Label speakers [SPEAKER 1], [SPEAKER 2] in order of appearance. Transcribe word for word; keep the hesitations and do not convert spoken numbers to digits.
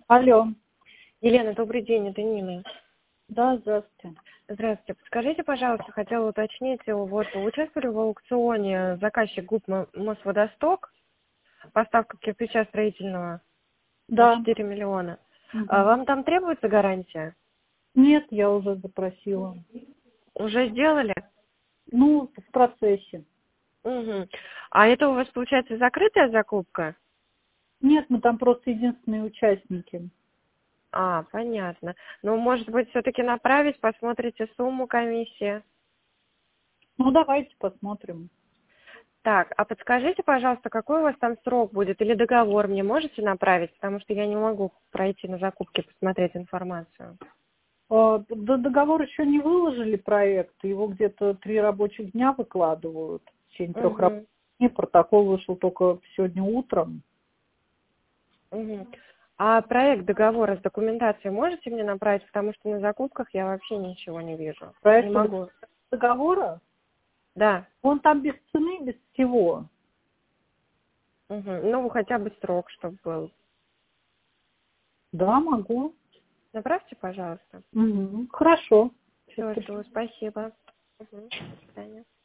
[SPEAKER 1] Алло.
[SPEAKER 2] Елена, добрый день, это Нина.
[SPEAKER 1] Да, здравствуйте.
[SPEAKER 2] Здравствуйте. Подскажите, пожалуйста, хотела уточнить, вот вы участвовали в аукционе заказчик ГУП Мо- Мосводосток, поставка кирпича строительного на
[SPEAKER 1] Да.
[SPEAKER 2] четыре миллиона. А
[SPEAKER 1] Мгм.
[SPEAKER 2] вам там требуется гарантия?
[SPEAKER 1] Нет, я уже запросила.
[SPEAKER 2] Уже сделали?
[SPEAKER 1] Ну, в процессе.
[SPEAKER 2] Угу. А это у вас, получается, закрытая закупка?
[SPEAKER 1] Нет, мы там просто единственные участники.
[SPEAKER 2] А, понятно. Ну, может быть, все-таки направить, посмотрите сумму комиссии.
[SPEAKER 1] Ну, давайте посмотрим.
[SPEAKER 2] Так, а подскажите, пожалуйста, какой у вас там срок будет или договор мне можете направить, потому что я не могу пройти на закупки, посмотреть информацию.
[SPEAKER 1] А, до- договор еще не выложили проект, его где-то три рабочих дня выкладывают. В течение трех рабочих
[SPEAKER 2] Угу,
[SPEAKER 1] дней протокол вышел только сегодня утром.
[SPEAKER 2] угу. А проект договора с документацией можете мне направить, потому что на закупках я вообще ничего не вижу. Не
[SPEAKER 1] Проект
[SPEAKER 2] могу.
[SPEAKER 1] договора,
[SPEAKER 2] Да.
[SPEAKER 1] он там без цены, без всего.
[SPEAKER 2] Угу. Ну, хотя бы срок, чтобы был.
[SPEAKER 1] Да, могу.
[SPEAKER 2] Направьте, пожалуйста.
[SPEAKER 1] Мгм. Хорошо.
[SPEAKER 2] Все, жду. Спасибо. Угу. До свидания.